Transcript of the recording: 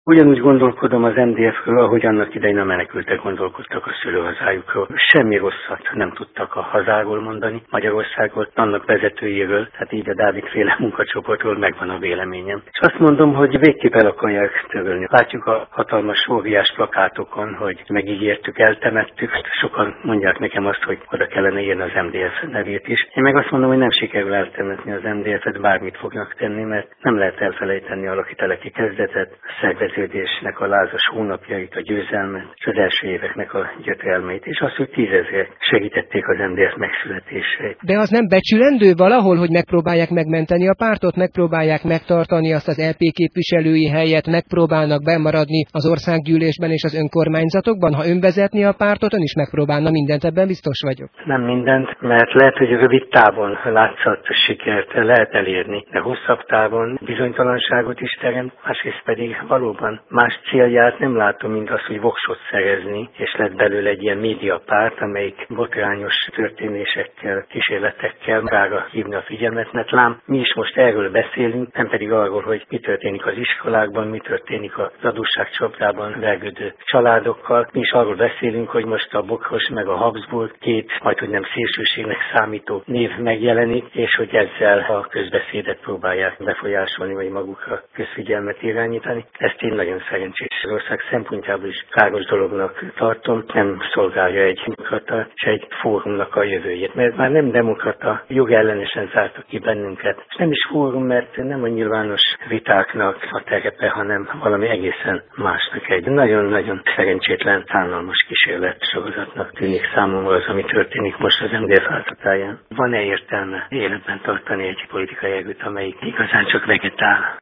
Ugyanúgy gondolkodom az MDF-ről, ahogy annak idején a menekültek gondolkodtak a szülőhazájukról. Semmi rosszat nem tudtak a hazáról mondani, Magyarországról, annak vezetőjéről, tehát így a Dávid-féle munkacsoportról megvan a véleményem. És azt mondom, hogy végképp el akarják törölni. Látjuk a hatalmas óriás plakátokon, hogy megígértük, eltemettük. Sokan mondják nekem azt, hogy oda kellene írni az MDF nevét is. Én meg azt mondom, hogy nem sikerül eltemetni az MDF-et, bármit fognak tenni, mert nem lehet elfelejteni a lakiteleki kezdetet, a szerveződésnek a lázas hónapjait, a győzelmet, és az első éveknek a gyötrelmeit, és azt, hogy 10 000 segítették az MDF megszületését. De az nem becsülendő valahol, hogy megpróbálják megmenteni a pártot, megpróbálják megtartani azt az LP képviselői helyet, megpróbálnak bemaradni az országgyűlésben és az önkormányzatokban? Ha ön vezetni a pártot, ön is megpróbálna mindent, ebben biztos vagyok. Nem mindent, mert lehet, hogy rövid távon látszat sikert lehet elérni, de hosszabb távon bizonytalanságot is teremt, másrészt pedig valóban más célját nem látom, mint az, hogy voksot szerezni, és lett belőle egy ilyen médiapárt, amelyik botrányos történésekkel, kísérletekkel rára hívni a figyelmet, mert lám, mi is most erről beszélünk, nem pedig arról, hogy mi történik az iskolákban, mi történik az adósságcsapdában vergődő családokkal. Mi is arról beszélünk, hogy most a Bokros meg a Habsburg két, majdhogy nem szélsőségnek számító név megjelenik, és hogy ezzel a közbeszédet próbálják befolyásolni, vagy magukra közfigyelmet irányítani. Ezt én nagyon szerencsés ország szempontjából is káros dolognak tartom, nem szolgálja egy demokrata és egy fórumnak a jövőjét, mert már nem demokrata, jogellenesen zártak ki bennünket. És nem is fórum, mert nem a nyilvános vitáknak a terepe, hanem valami egészen másnak. Egy nagyon-nagyon szerencsétlen, szánalmas kísérlet sorozatnak tűnik számomra az, ami történik most az MDF házatáján. Van-e értelme életben tartani egy politikai erőt, amelyik igazán csak vegetál?